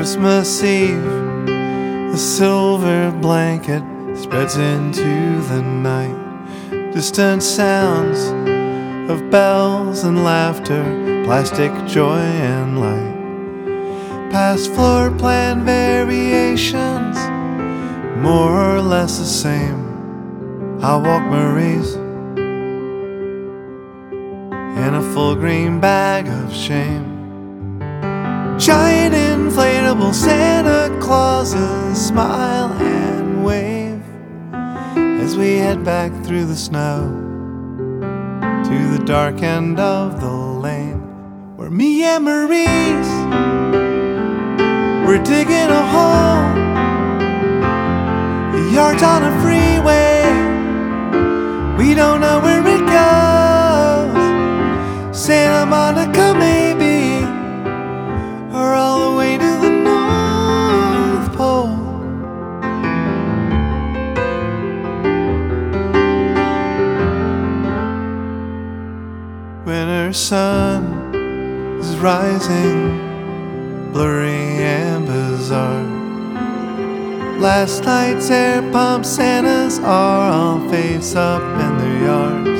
Christmas Eve, a silver blanket spreads into the night. Distant sounds of bells and laughter, plastic joy and light. Past floor plan variations, more or less the same. I'll walk Marie's in a full green bag of shame. Giant inflatable Santa Clauses smile and wave as we head back through the snow to the dark end of the lane, where me and Maurice, we're digging a hole. The yard's on a freeway, we don't know where it goes. Santa Monica maybe, or all the way to the North Pole. Winter sun is rising, blurry and bizarre. Last night's air pump Santas are all face up in their yards,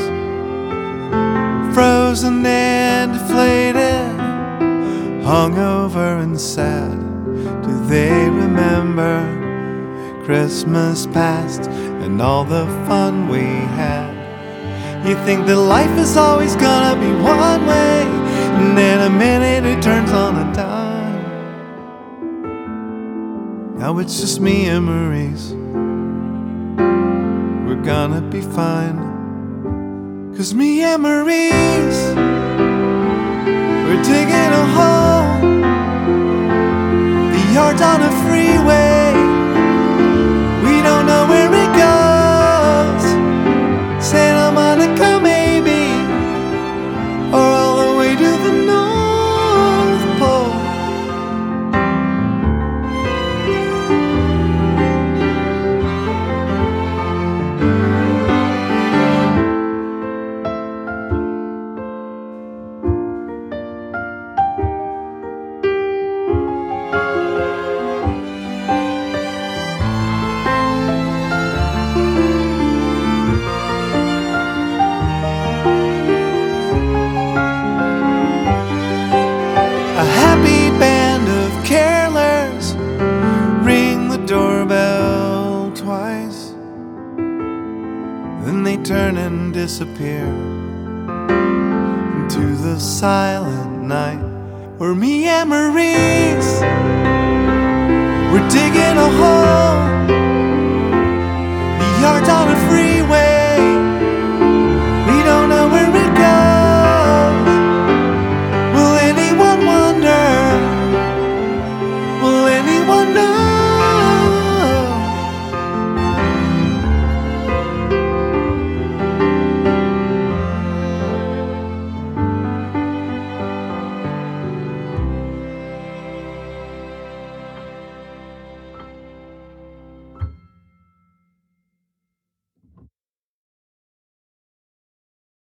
frozen and deflated, hungover and sad. Do they remember Christmas past and all the fun we had? You think that life is always gonna be one way, and in a minute it turns on a dime. Now it's just me and Maurice, we're gonna be fine. 'Cause me and Maurice, we're digging a hole. The yard's on a freeway, we don't know where it goes. Santa Monica maybe, or all the way to the North Pole. A happy band of carolers ring the doorbell twice, then they turn and disappear into the silent night, where me and Maurice, we're digging a hole.